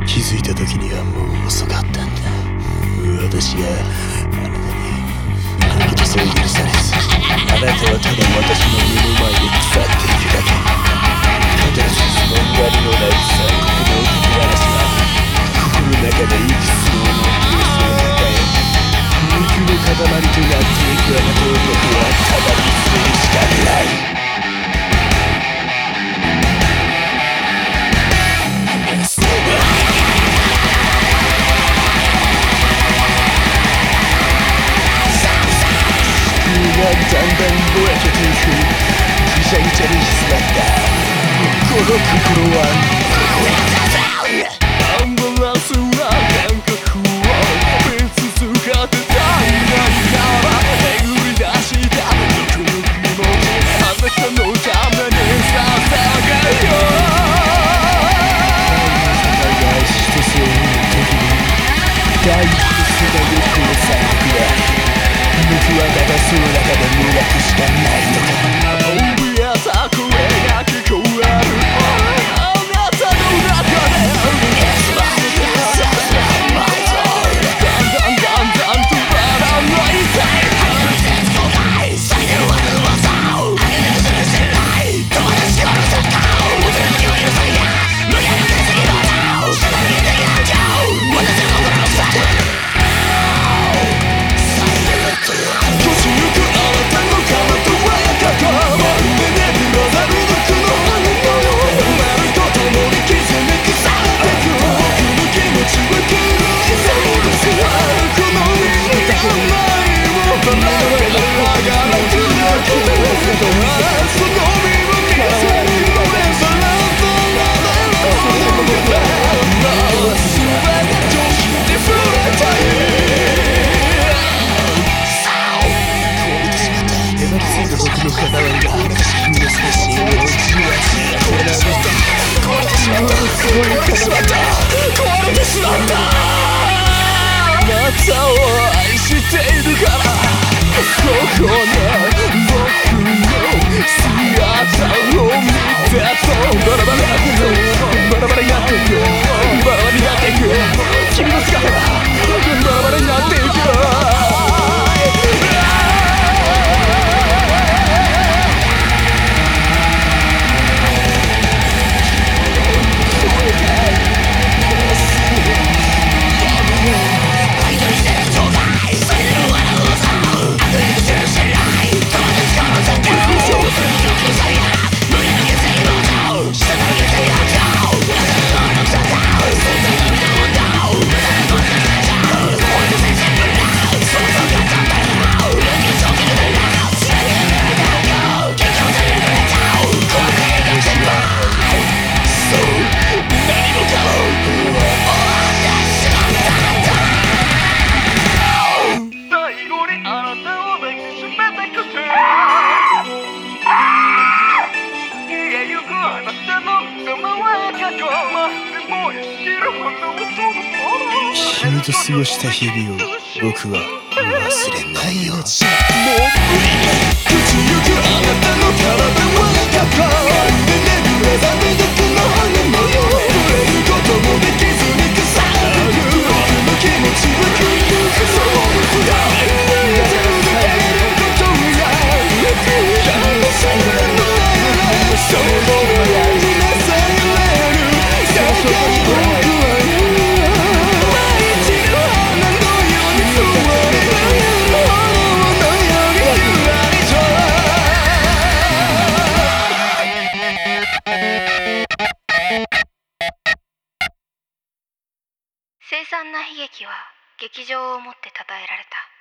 気づいた時にはもう遅かったんだ。私があなたに動くとそう許されず、あなたはただ私の目の前で腐っていくだけ。ただ進むやりのない残酷な男嵐が心の中でいくつものブースを抱え、肉の塊となっていくあなたを僕はただ見つめるしかない。だんだんぼやけていくぐちゃぐちゃにしまったこの心はアンバランスな感覚を別姿でたんだから巡り出した僕の気持ちあなたのために捧げよう互いしてそういう時に大好きな欲をされくれ僕はただその中でもがくしかないのか。怯えた声が聞こえるあなたの中でだんだんとばらまいて咲いてるわけの技を励めずにしてない友達からサッカーを大人には許されや無理やり受け継ぎの歌を下に見てやっちゃう私の心のサイドあなたを愛しているからここの僕の姿を見てとバラバラやっていくバラバラやっていくバラバラになっていく君の姿がバラバラになっていく君と過ごした日々を僕は忘れないよ。もう無理口ゆくあなたの体は高いで眠れざめどくの羽のよ触れることもできずに腐る僕の気持ちは君のそうだ続けることや感動されるその愛になされる世界僕は凄惨な悲劇は劇場をもって称えられた。